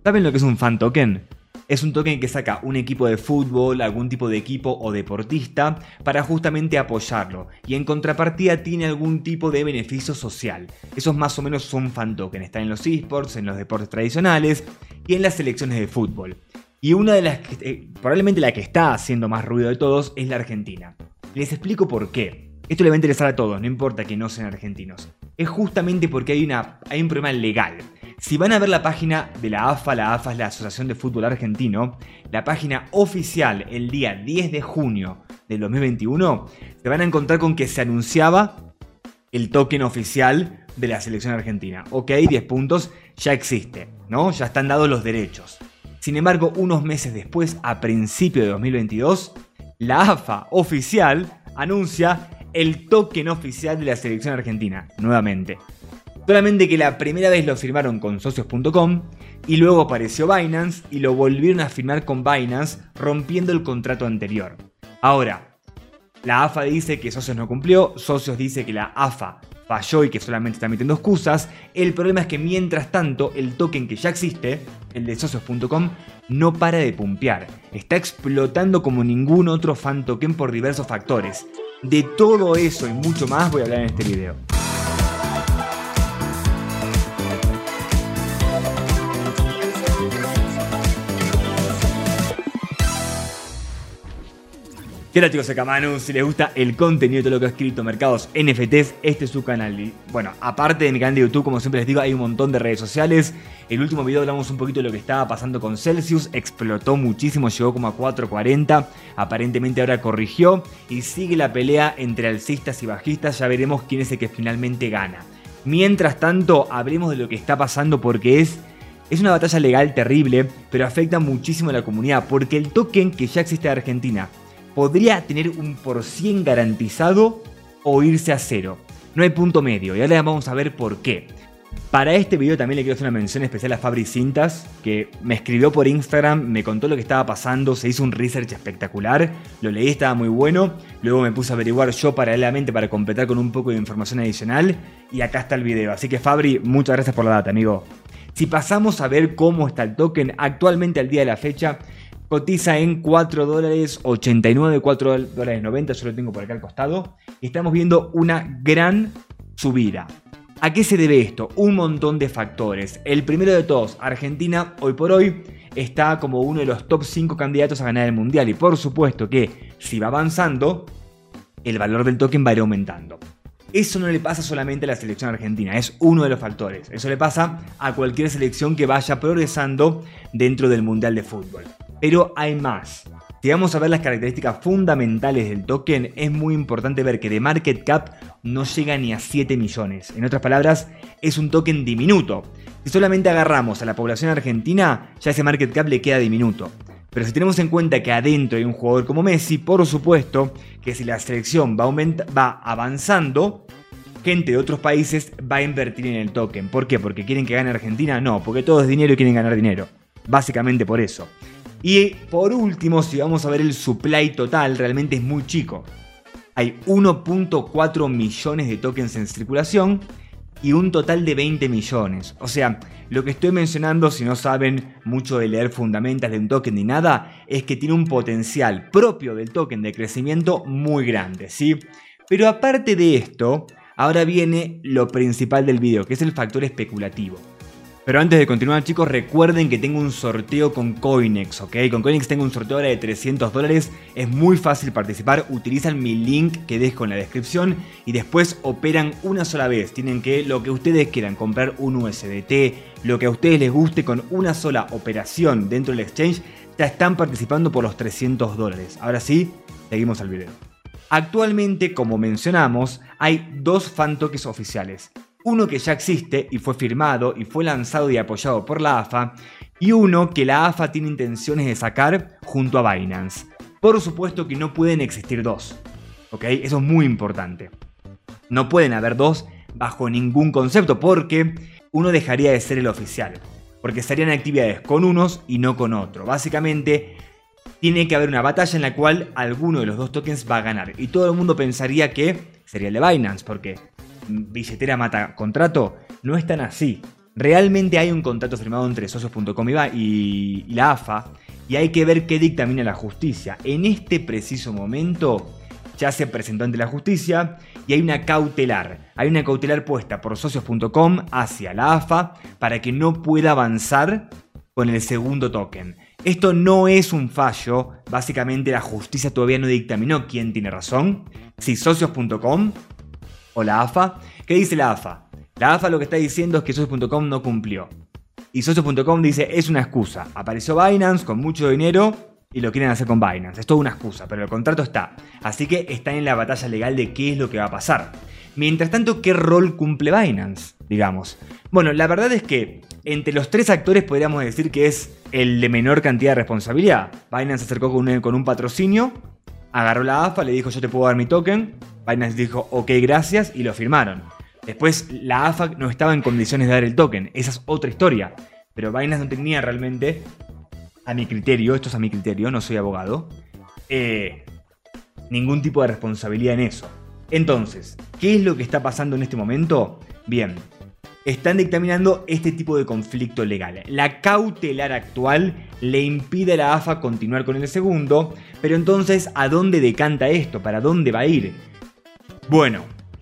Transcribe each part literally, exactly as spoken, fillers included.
¿Saben lo que es un fan token? Es un token que saca un equipo de fútbol, algún tipo de equipo o deportista para justamente apoyarlo y en contrapartida tiene algún tipo de beneficio social. Esos más o menos son fan token, están en los esports, en los deportes tradicionales y en las selecciones de fútbol. Y una de las que, eh, probablemente la que está haciendo más ruido de todos es la Argentina. Les explico por qué. Esto le va a interesar a todos, no importa que no sean argentinos. Es justamente porque hay, una, hay un problema legal. Si van a ver la página de la AFA, la AFA es la Asociación de Fútbol Argentino, la página oficial el día diez de junio del dos mil veintiuno, se van a encontrar con que se anunciaba el token oficial de la selección argentina. Ok, diez puntos, ya existe, ¿no? Ya están dados los derechos. Sin embargo, unos meses después, a principios de dos mil veintidós, la AFA oficial anuncia el token oficial de la selección argentina, nuevamente. Solamente que la primera vez lo firmaron con socios punto com y luego apareció Binance y lo volvieron a firmar con Binance rompiendo el contrato anterior. Ahora, la AFA dice que Socios no cumplió, Socios dice que la AFA falló y que solamente está metiendo excusas. El problema es que mientras tanto el token que ya existe, el de socios punto com, no para de pumpear. Está explotando como ningún otro fan token por diversos factores. De todo eso y mucho más voy a hablar en este video. ¿Qué tal, chicos? Soy Kamanu. Si les gusta el contenido de todo lo que he escrito, mercados, N F Ts, este es su canal. Y bueno, aparte de mi canal de YouTube, como siempre les digo, hay un montón de redes sociales. El último video hablamos un poquito de lo que estaba pasando con Celsius. Explotó muchísimo, llegó como a cuatro cuarenta. Aparentemente ahora corrigió. Y sigue la pelea entre alcistas y bajistas. Ya veremos quién es el que finalmente gana. Mientras tanto, hablemos de lo que está pasando porque es... Es una batalla legal terrible, pero afecta muchísimo a la comunidad. Porque el token que ya existe de Argentina podría tener un por cien garantizado o irse a cero. No hay punto medio y ahora vamos a ver por qué. Para este video también le quiero hacer una mención especial a Fabri Cintas, que me escribió por Instagram, me contó lo que estaba pasando, se hizo un research espectacular, lo leí, estaba muy bueno, luego me puse a averiguar yo paralelamente para completar con un poco de información adicional y acá está el video. Así que Fabri, muchas gracias por la data, amigo. Si pasamos a ver cómo está el token actualmente al día de la fecha, cotiza en cuatro dólares ochenta y nueve, cuatro dólares noventa, yo lo tengo por acá al costado. Y estamos viendo una gran subida. ¿A qué se debe esto? Un montón de factores. El primero de todos, Argentina hoy por hoy está como uno de los top cinco candidatos a ganar el mundial. Y por supuesto que si va avanzando, el valor del token va a ir aumentando. Eso no le pasa solamente a la selección argentina, es uno de los factores. Eso le pasa a cualquier selección que vaya progresando dentro del mundial de fútbol. Pero hay más. Si vamos a ver las características fundamentales del token, es muy importante ver que de market cap no llega ni a siete millones. En otras palabras, es un token diminuto. Si solamente agarramos a la población argentina, ya ese market cap le queda diminuto. Pero si tenemos en cuenta que adentro hay un jugador como Messi, por supuesto que si la selección va, aumenta, va avanzando, gente de otros países va a invertir en el token. ¿Por qué? ¿Porque quieren que gane Argentina? No, porque todo es dinero y quieren ganar dinero. Básicamente por eso. Y por último, si vamos a ver el supply total, realmente es muy chico. Hay uno punto cuatro millones de tokens en circulación y un total de veinte millones. O sea, lo que estoy mencionando, si no saben mucho de leer fundamentals de un token ni nada, es que tiene un potencial propio del token de crecimiento muy grande, ¿sí? Pero aparte de esto, ahora viene lo principal del video, que es el factor especulativo. Pero antes de continuar, chicos, recuerden que tengo un sorteo con Coinex, ¿ok? Con Coinex tengo un sorteo ahora de trescientos dólares. Es muy fácil participar. Utilizan mi link que dejo en la descripción y después operan una sola vez. Tienen que, lo que ustedes quieran, comprar un U S D T, lo que a ustedes les guste, con una sola operación dentro del exchange, ya están participando por los trescientos dólares. Ahora sí, seguimos al video. Actualmente, como mencionamos, hay dos fan tokens oficiales. Uno que ya existe y fue firmado y fue lanzado y apoyado por la AFA, y uno que la AFA tiene intenciones de sacar junto a Binance. Por supuesto que no pueden existir dos, ¿ok? Eso es muy importante. No pueden haber dos bajo ningún concepto porque uno dejaría de ser el oficial, porque serían actividades con unos y no con otro. Básicamente tiene que haber una batalla en la cual alguno de los dos tokens va a ganar y todo el mundo pensaría que sería el de Binance porque billetera mata contrato. No es tan así. Realmente hay un contrato firmado entre socios punto com y, y, y la A F A, y hay que ver qué dictamina la justicia. En este preciso momento ya se presentó ante la justicia y hay una cautelar. Hay una cautelar puesta por socios punto com hacia la A F A para que no pueda avanzar con el segundo token. Esto no es un fallo, básicamente la justicia todavía no dictaminó quién tiene razón, si socios punto com o la A F A. ¿Qué dice la A F A? La A F A lo que está diciendo es que socios punto com no cumplió. Y socios punto com dice, es una excusa. Apareció Binance con mucho dinero y lo quieren hacer con Binance. Es toda una excusa, pero el contrato está. Así que están en la batalla legal de qué es lo que va a pasar. Mientras tanto, ¿qué rol cumple Binance? Digamos. Bueno, la verdad es que entre los tres actores podríamos decir que es el de menor cantidad de responsabilidad. Binance se acercó con un, con un patrocinio, agarró la A F A, le dijo yo te puedo dar mi token. Binance dijo ok, gracias, y lo firmaron. Después la A F A no estaba en condiciones de dar el token, esa es otra historia. Pero Binance no tenía realmente, a mi criterio, esto es a mi criterio, no soy abogado, eh, ningún tipo de responsabilidad en eso. Entonces, ¿qué es lo que está pasando en este momento? Bien, están dictaminando este tipo de conflicto legal. La cautelar actual le impide a la A F A continuar con el segundo, pero entonces, ¿a dónde decanta esto? ¿Para dónde va a ir? Bueno,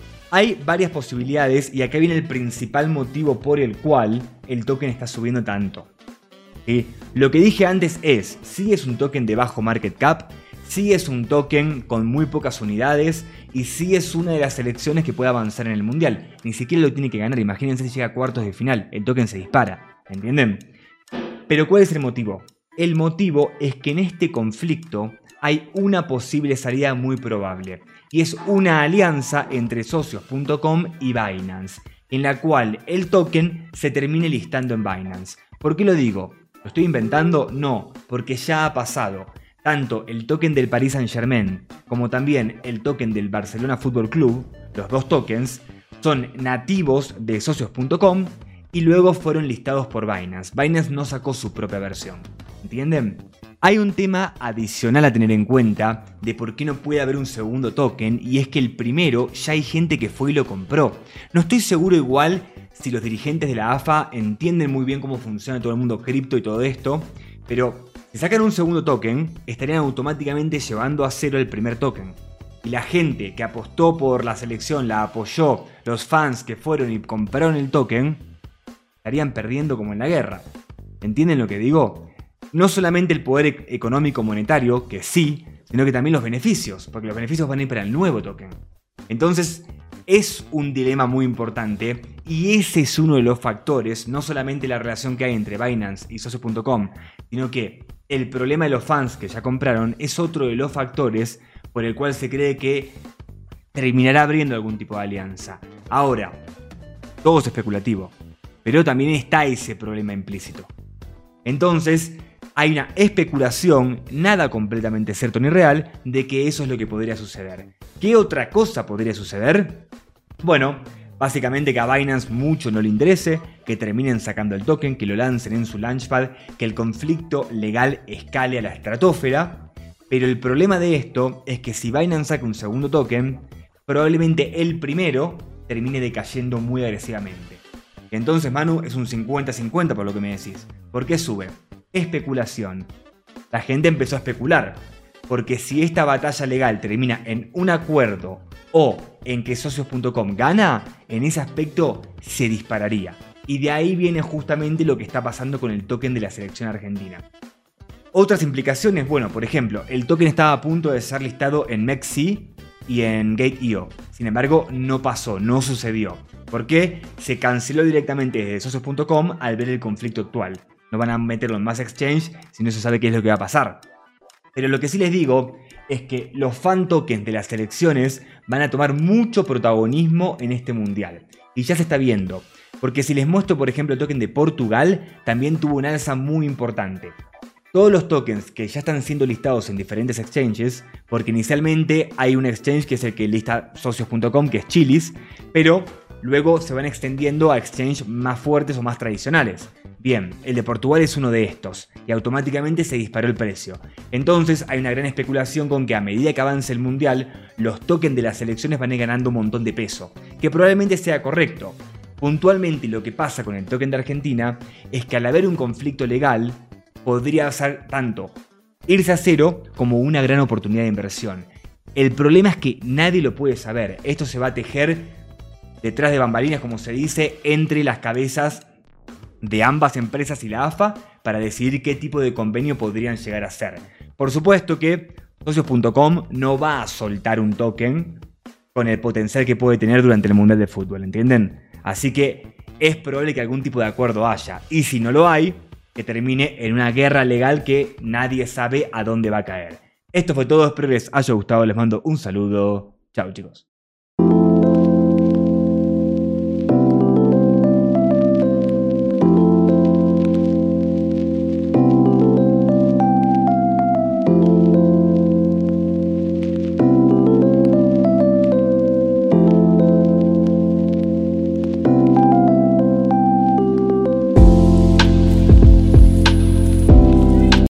hay varias posibilidades y acá viene el principal motivo por el cual el token está subiendo tanto. ¿Sí? Lo que dije antes es, sí es un token de bajo market cap, sí es un token con muy pocas unidades y sí es una de las selecciones que puede avanzar en el mundial. Ni siquiera lo tiene que ganar, imagínense si llega a cuartos de final, el token se dispara, ¿entienden? Pero ¿cuál es el motivo? El motivo es que en este conflicto hay una posible salida muy probable. Y es una alianza entre socios punto com y Binance, en la cual el token se termine listando en Binance. ¿Por qué lo digo? ¿Lo estoy inventando? No, porque ya ha pasado. Tanto el token del Paris Saint-Germain como también el token del Barcelona Fútbol Club, los dos tokens, son nativos de socios punto com y luego fueron listados por Binance. Binance no sacó su propia versión. ¿Entienden? Hay un tema adicional a tener en cuenta de por qué no puede haber un segundo token, y es que el primero ya hay gente que fue y lo compró. No estoy seguro igual si los dirigentes de la A F A entienden muy bien cómo funciona todo el mundo cripto y todo esto, pero si sacan un segundo token, estarían automáticamente llevando a cero el primer token. Y la gente que apostó por la selección, la apoyó, los fans que fueron y compraron el token, estarían perdiendo como en la guerra. ¿Entienden lo que digo? No solamente el poder económico monetario, que sí, sino que también los beneficios, porque los beneficios van a ir para el nuevo token. Entonces, es un dilema muy importante y ese es uno de los factores, no solamente la relación que hay entre Binance y socios punto com, sino que el problema de los fans que ya compraron es otro de los factores por el cual se cree que terminará abriendo algún tipo de alianza. Ahora, todo es especulativo, pero también está ese problema implícito. Entonces, hay una especulación, nada completamente cierto ni real, de que eso es lo que podría suceder. ¿Qué otra cosa podría suceder? Bueno, básicamente que a Binance mucho no le interese, que terminen sacando el token, que lo lancen en su launchpad, que el conflicto legal escale a la estratosfera. Pero el problema de esto es que si Binance saca un segundo token, probablemente el primero termine decayendo muy agresivamente. Entonces, Manu, es un cincuenta cincuenta por lo que me decís. ¿Por qué sube? Especulación. La gente empezó a especular. Porque si esta batalla legal termina en un acuerdo o en que socios punto com gana, en ese aspecto se dispararía. Y de ahí viene justamente lo que está pasando con el token de la selección argentina. Otras implicaciones, bueno, por ejemplo, el token estaba a punto de ser listado en M E X C y en Gate punto i o. Sin embargo, no pasó, no sucedió. ¿Por qué? Se canceló directamente desde socios punto com al ver el conflicto actual. No van a meterlo en más exchange si no se sabe qué es lo que va a pasar. Pero lo que sí les digo es que los fan tokens de las selecciones van a tomar mucho protagonismo en este mundial. Y ya se está viendo. Porque si les muestro, por ejemplo, el token de Portugal, también tuvo una alza muy importante. Todos los tokens que ya están siendo listados en diferentes exchanges, porque inicialmente hay un exchange que es el que lista socios punto com, que es Chilis, pero luego se van extendiendo a exchanges más fuertes o más tradicionales. Bien, el de Portugal es uno de estos, y automáticamente se disparó el precio. Entonces hay una gran especulación con que a medida que avance el mundial, los tokens de las selecciones van a ir ganando un montón de peso, que probablemente sea correcto. Puntualmente lo que pasa con el token de Argentina es que al haber un conflicto legal podría ser tanto irse a cero como una gran oportunidad de inversión. El problema es que nadie lo puede saber. Esto se va a tejer detrás de bambalinas, como se dice, entre las cabezas de ambas empresas y la A F A para decidir qué tipo de convenio podrían llegar a hacer. Por supuesto que socios punto com no va a soltar un token con el potencial que puede tener durante el Mundial de Fútbol, ¿entienden? Así que es probable que algún tipo de acuerdo haya. Y si no lo hay, que termine en una guerra legal que nadie sabe a dónde va a caer. Esto fue todo, espero les haya gustado, les mando un saludo. Chao chicos.